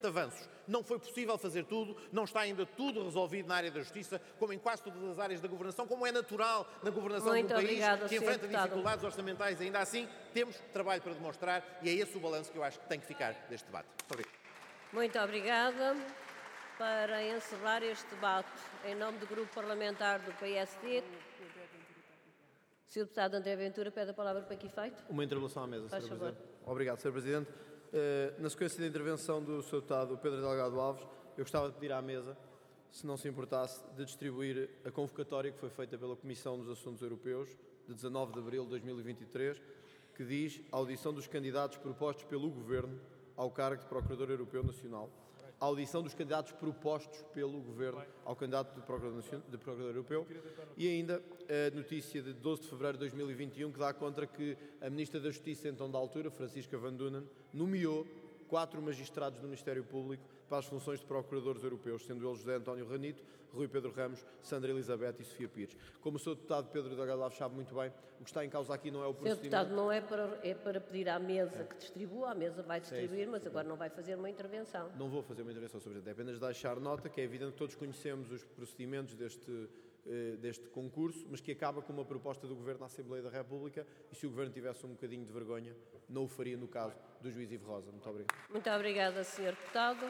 avanços. Não foi possível fazer tudo, não está ainda tudo resolvido na área da justiça, como em quase todas as áreas da governação, como é natural na governação de um país que enfrenta dificuldades orçamentais. Ainda assim, temos trabalho para demonstrar e é esse o balanço que eu acho que tem que ficar deste debate. Muito obrigado. Muito obrigada. Para encerrar este debate, em nome do Grupo Parlamentar do PSD, o Sr. Deputado André Ventura pede a palavra para que efeito? Uma interpelação à mesa, Faz Sr. favor. Presidente. Obrigado, Sr. Presidente. Na sequência da intervenção do Sr. Deputado Pedro Delgado Alves, eu gostava de pedir à mesa, se não se importasse, de distribuir a convocatória que foi feita pela Comissão dos Assuntos Europeus, de 19 de abril de 2023, que diz a audição dos candidatos propostos pelo Governo ao cargo de Procurador Europeu Nacional. A audição dos candidatos propostos pelo Governo ao candidato de Procurador Europeu e ainda a notícia de 12 de fevereiro de 2021 que dá conta que a Ministra da Justiça, então da altura, Francisca Van Dunen, nomeou 4 magistrados do Ministério Público para as funções de Procuradores Europeus, sendo eles José António Ranito, Rui Pedro Ramos, Sandra Elizabeth e Sofia Pires. Como o Sr. Deputado Pedro Delgado Alves sabe muito bem, o que está em causa aqui não é o procedimento... Sr. Deputado, não é para pedir à mesa que distribua, a mesa vai distribuir, mas agora não vai fazer uma intervenção. Não vou fazer uma intervenção sobre isso, é apenas deixar nota que é evidente que todos conhecemos os procedimentos deste concurso, mas que acaba com uma proposta do Governo à Assembleia da República e se o Governo tivesse um bocadinho de vergonha, não o faria no caso do juiz Ivo Rosa. Muito obrigado. Muito obrigada, Sr. Deputado.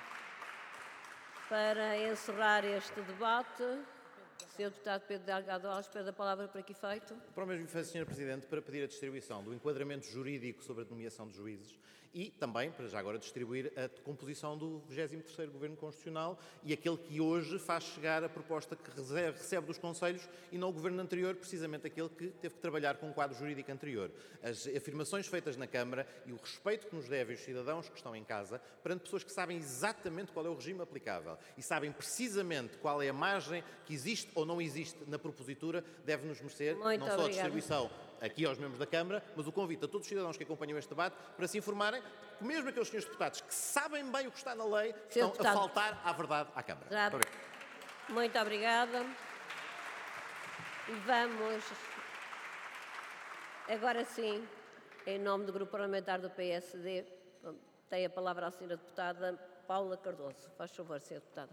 Para encerrar este debate, o Sr. Deputado Pedro Delgado Alves pede a palavra para que efeito? Para o mesmo efeito, Sr. Presidente, para pedir a distribuição do enquadramento jurídico sobre a nomeação de juízes e também, para já agora, distribuir a composição do 23º Governo Constitucional e aquele que hoje faz chegar a proposta que recebe dos Conselhos e não o Governo anterior, precisamente aquele que teve que trabalhar com o quadro jurídico anterior. As afirmações feitas na Câmara e o respeito que nos devem os cidadãos que estão em casa perante pessoas que sabem exatamente qual é o regime aplicável e sabem precisamente qual é a margem que existe ou não existe na propositura, deve-nos merecer não só a distribuição aqui aos membros da Câmara, mas o convite a todos os cidadãos que acompanham este debate para se informarem, porque mesmo aqueles senhores deputados que sabem bem o que está na lei estão a faltar à verdade à Câmara. Muito obrigada. E vamos, agora sim, em nome do Grupo Parlamentar do PSD, tem a palavra a Sra. Deputada Paula Cardoso. Faz favor, Sra. Deputada.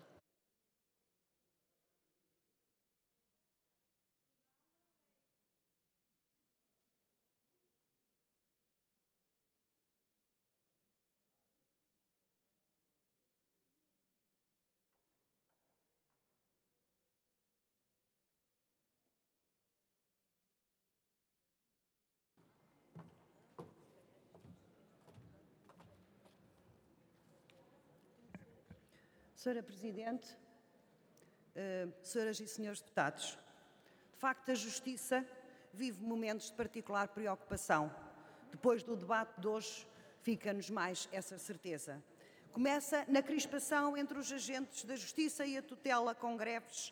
Sra. Presidente, Senhoras e Senhores Deputados, de facto a Justiça vive momentos de particular preocupação. Depois do debate de hoje, fica-nos mais essa certeza. Começa na crispação entre os agentes da Justiça e a tutela com greves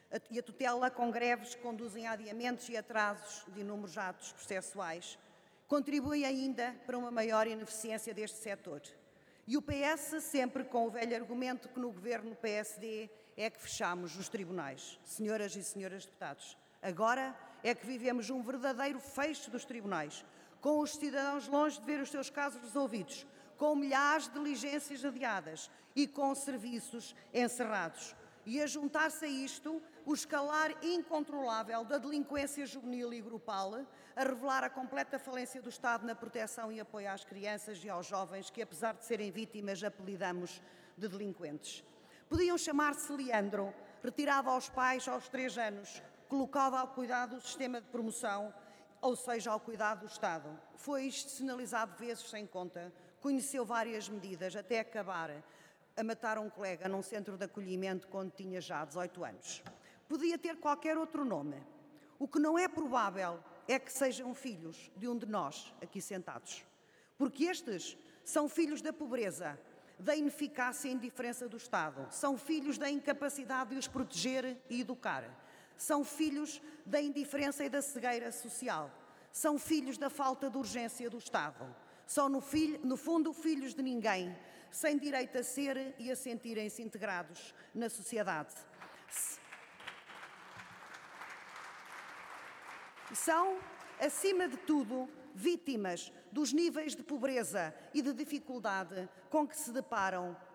que conduzem a adiamentos e atrasos de inúmeros atos processuais. Contribui ainda para uma maior ineficiência deste setor. E o PS, sempre com o velho argumento que no governo PSD é que fechamos os tribunais. Senhoras e senhores deputados, agora é que vivemos um verdadeiro fecho dos tribunais, com os cidadãos longe de ver os seus casos resolvidos, com milhares de diligências adiadas e com serviços encerrados. E a juntar-se a isto, o escalar incontrolável da delinquência juvenil e grupal, a revelar a completa falência do Estado na proteção e apoio às crianças e aos jovens que, apesar de serem vítimas, apelidamos de delinquentes. Podiam chamar-se Leandro, retirado aos pais aos 3 anos, colocado ao cuidado do sistema de promoção, ou seja, ao cuidado do Estado. Foi institucionalizado vezes sem conta, conheceu várias medidas, até acabar a matar um colega num centro de acolhimento quando tinha já 18 anos. Podia ter qualquer outro nome. O que não é provável é que sejam filhos de um de nós aqui sentados. Porque estes são filhos da pobreza, da ineficácia e indiferença do Estado. São filhos da incapacidade de os proteger e educar. São filhos da indiferença e da cegueira social. São filhos da falta de urgência do Estado. São, no fundo, filhos de ninguém, sem direito a ser e a sentirem-se integrados na sociedade. São, acima de tudo, vítimas dos níveis de pobreza e de dificuldade com que se deparam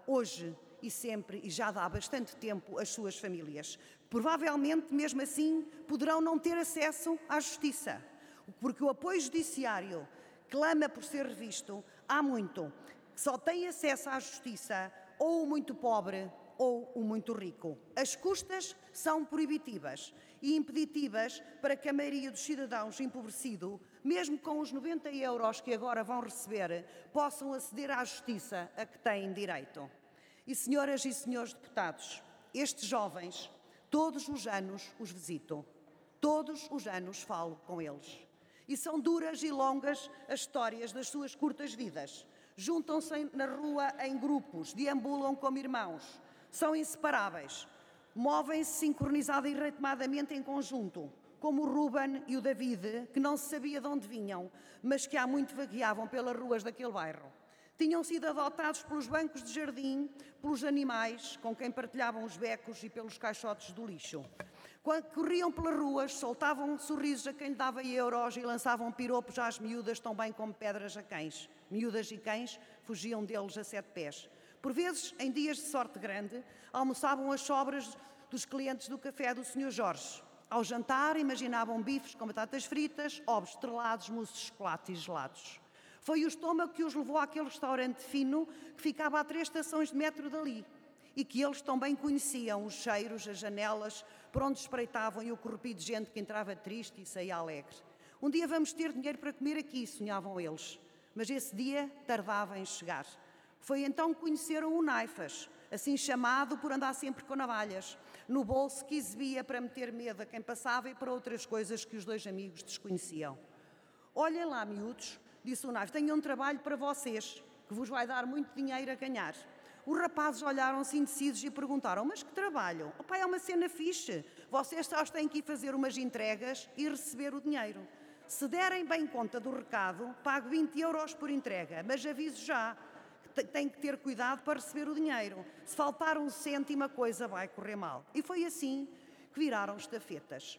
hoje e sempre, e já dá bastante tempo, as suas famílias. Provavelmente, mesmo assim, poderão não ter acesso à justiça, porque o apoio judiciário clama por ser revisto há muito. Só tem acesso à justiça ou o muito pobre ou o muito rico. As custas são proibitivas e impeditivas para que a maioria dos cidadãos empobrecidos, mesmo com os 90 euros que agora vão receber, possam aceder à justiça a que têm direito. E, senhoras e senhores deputados, estes jovens, todos os anos os visito, todos os anos falo com eles. E são duras e longas as histórias das suas curtas vidas. Juntam-se na rua em grupos, deambulam como irmãos, são inseparáveis, movem-se sincronizada e ritmadamente em conjunto, como o Ruben e o David, que não se sabia de onde vinham, mas que há muito vagueavam pelas ruas daquele bairro. Tinham sido adotados pelos bancos de jardim, pelos animais com quem partilhavam os becos e pelos caixotes do lixo. Quando corriam pelas ruas, soltavam sorrisos a quem lhe dava euros e lançavam piropos às miúdas, tão bem como pedras a cães. Miúdas e cães fugiam deles a 7 pés. Por vezes, em dias de sorte grande, almoçavam as sobras dos clientes do café do Sr. Jorge. Ao jantar, imaginavam bifes com batatas fritas, ovos estrelados, mousse de chocolate e gelados. Foi o estômago que os levou àquele restaurante fino que ficava a 3 estações de metro dali e que eles também conheciam, os cheiros, as janelas, por onde espreitavam e o corrupio de gente que entrava triste e saía alegre. Um dia vamos ter dinheiro para comer aqui, sonhavam eles, mas esse dia tardava em chegar. Foi então que conheceram o Naifas, assim chamado por andar sempre com navalhas, no bolso que exibia para meter medo a quem passava e para outras coisas que os dois amigos desconheciam. Olhem lá, miúdos, disse o Naifas, tenho um trabalho para vocês, que vos vai dar muito dinheiro a ganhar. Os rapazes olharam-se indecisos e perguntaram, mas que trabalho? Oh, pai, é uma cena fixe. Vocês só têm que ir fazer umas entregas e receber o dinheiro. Se derem bem conta do recado, pago 20 euros por entrega, mas aviso já, tem que ter cuidado para receber o dinheiro. Se faltar um cêntimo, a coisa vai correr mal. E foi assim que viraram estafetas.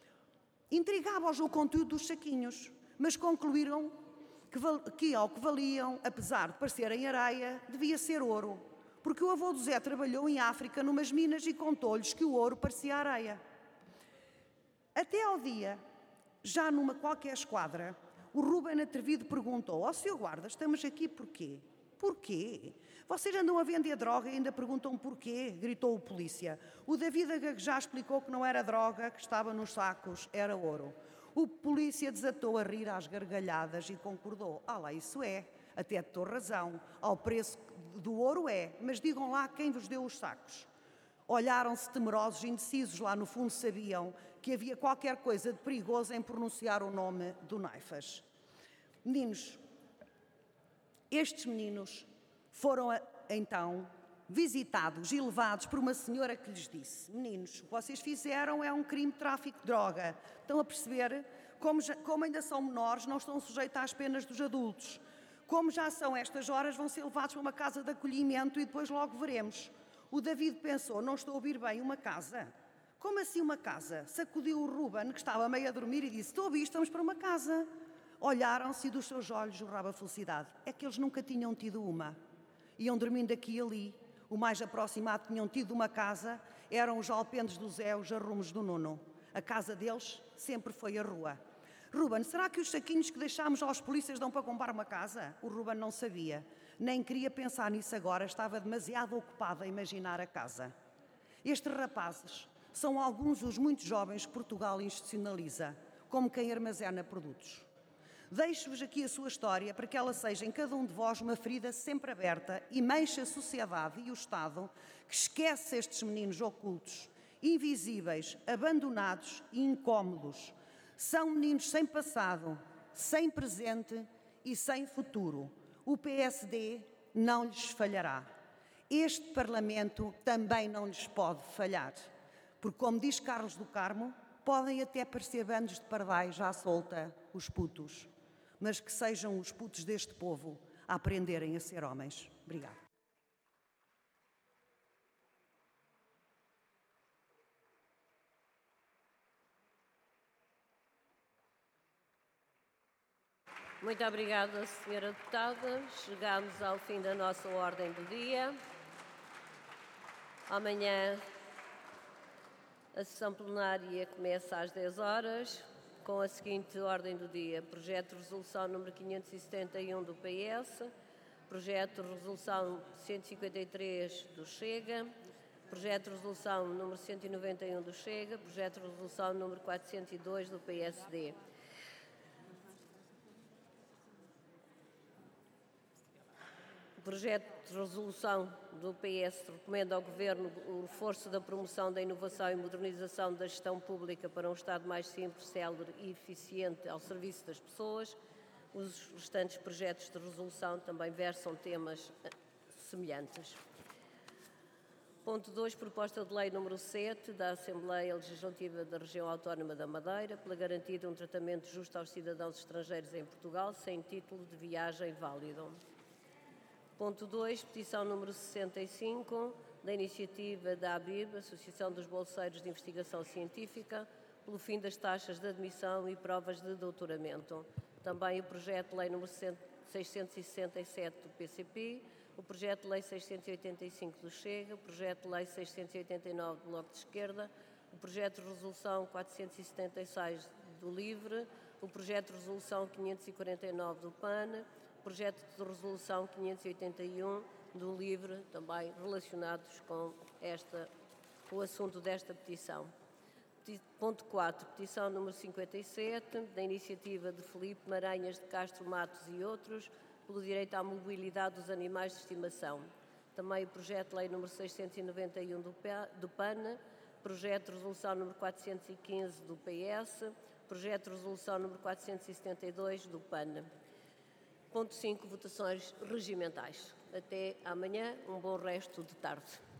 Intrigava-os o conteúdo dos saquinhos, mas concluíram que ao que valiam, apesar de parecerem areia, devia ser ouro. Porque o avô do Zé trabalhou em África numas minas e contou-lhes que o ouro parecia areia. Até ao dia, já numa qualquer esquadra, o Ruben atrevido perguntou, ó Sr. Guarda, estamos aqui porquê? Porquê? Vocês andam a vender droga e ainda perguntam porquê? Gritou o polícia. O David a gaguejar explicou que não era droga, que estava nos sacos, era ouro. O polícia desatou a rir às gargalhadas e concordou. Ah lá, isso é, até estou razão, ao preço do ouro é, mas digam lá quem vos deu os sacos. Olharam-se temerosos e indecisos, lá no fundo sabiam que havia qualquer coisa de perigoso em pronunciar o nome do Naifas. Meninos, estes meninos foram então visitados e levados por uma senhora que lhes disse, meninos, o que vocês fizeram é um crime de tráfico de droga. Estão a perceber? Como ainda são menores, não estão sujeitos às penas dos adultos. Como já são estas horas, vão ser levados para uma casa de acolhimento e depois logo veremos. O David pensou, não estou a ouvir bem, uma casa? Como assim uma casa? Sacudiu o Ruben, que estava meio a dormir, e disse, estou a ouvir, estamos para uma casa. Olharam-se e dos seus olhos jorrava a felicidade. É que eles nunca tinham tido uma. Iam dormindo aqui e ali. O mais aproximado que tinham tido uma casa eram os alpendes do Zé, os arrumos do Nuno. A casa deles sempre foi a rua. Ruben, será que os saquinhos que deixámos aos polícias dão para comprar uma casa? O Ruben não sabia. Nem queria pensar nisso agora, estava demasiado ocupado a imaginar a casa. Estes rapazes são alguns dos muitos jovens que Portugal institucionaliza, como quem armazena produtos. Deixo-vos aqui a sua história para que ela seja em cada um de vós uma ferida sempre aberta e manche a sociedade e o Estado que esquece estes meninos ocultos, invisíveis, abandonados e incómodos. São meninos sem passado, sem presente e sem futuro. O PSD não lhes falhará. Este Parlamento também não lhes pode falhar. Porque, como diz Carlos do Carmo, podem até parecer bandos de pardais à solta, os putos. Mas que sejam os putos deste povo a aprenderem a ser homens. Obrigada. Muito obrigada, Sra. Deputada. Chegamos ao fim da nossa ordem do dia. Amanhã a sessão plenária começa às 10 horas, com a seguinte ordem do dia: projeto de resolução número 571 do PS, projeto de resolução 153 do Chega, projeto de resolução número 191 do Chega, projeto de resolução número 402 do PSD. O projeto de resolução do PS recomenda ao Governo o reforço da promoção da inovação e modernização da gestão pública para um Estado mais simples, célere e eficiente ao serviço das pessoas. Os restantes projetos de resolução também versam temas semelhantes. Ponto 2, proposta de lei número 7 da Assembleia Legislativa da Região Autónoma da Madeira, pela garantia de um tratamento justo aos cidadãos estrangeiros em Portugal, sem título de viagem válido. Ponto 2, petição número 65, da iniciativa da ABIB, Associação dos Bolseiros de Investigação Científica, pelo fim das taxas de admissão e provas de doutoramento. Também o projeto de lei número 667 do PCP, o projeto de lei 685 do Chega, o projeto de lei 689 do Bloco de Esquerda, o projeto de resolução 476 do LIVRE, o projeto de resolução 549 do PAN, projeto de resolução 581 do LIVRE, também relacionados com o assunto desta petição. Ponto 4, petição número 57, da iniciativa de Filipe Maranhas de Castro Matos e outros, pelo direito à mobilidade dos animais de estimação. Também o projeto de lei número 691 do PAN, projeto de resolução número 415 do PS, projeto de resolução número 472 do PAN. Ponto 5, votações regimentais. Até amanhã, um bom resto de tarde.